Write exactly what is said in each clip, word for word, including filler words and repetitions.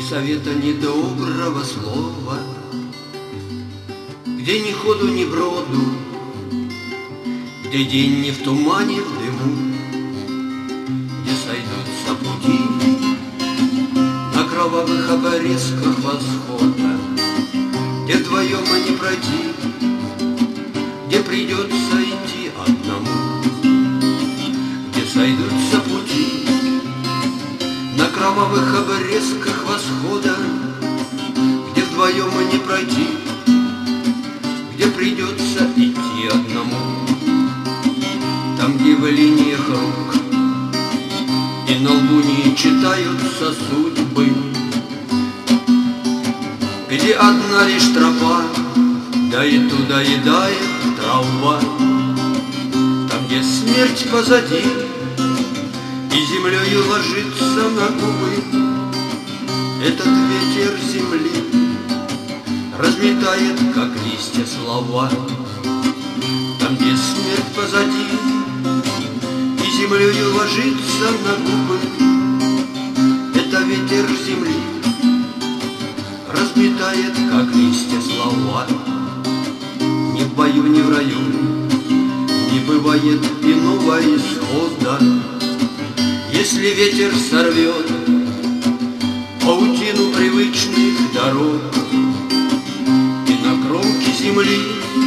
совета, ни доброго слова, где ни ходу, ни броду, где день не в тумане, в дыму, где сойдутся пути на кровавых обрезках восхода, где вдвоем и не пройти, где придется идти одному, где сойдутся пути на кровавых обрезках восхода, где вдвоем и не пройти, где придется идти одному. Там, где в линиях рук и на лбу не читаются судьбы, где одна лишь тропа, да и туда едает трава. Там, где смерть позади и землею ложится на губы, этот ветер земли разметает, как листья, слова. Там, где смерть позади и землею ложится на губы, это ветер земли разметает, как листья, слова. Ни в бою, ни в раю не бывает иного исхода, если ветер сорвет паутину привычных дорог, и на кромке земли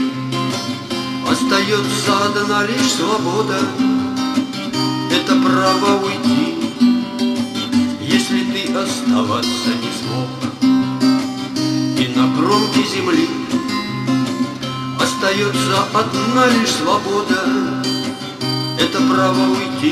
остается одна лишь свобода. Это право уйти, если ты оставаться не смог. И на кромке земли остается одна лишь свобода. Это право уйти,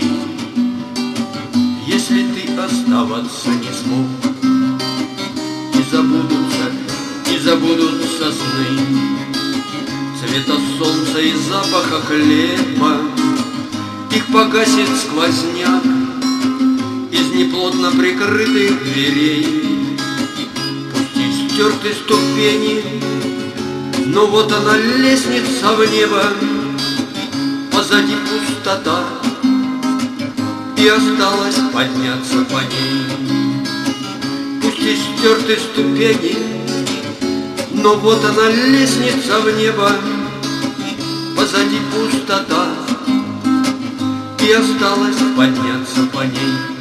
если ты оставаться не смог. И забудутся, и забудутся сны цвета солнца и запаха хлеба. Их погасит сквозняк из неплотно прикрытых дверей. Пусть и стерты ступени, но вот она, лестница в небо. Позади пустота, и осталось подняться по ней. Пусть и стерты ступени, но вот она, лестница в небо. Позади пустота, и осталось подняться по ней.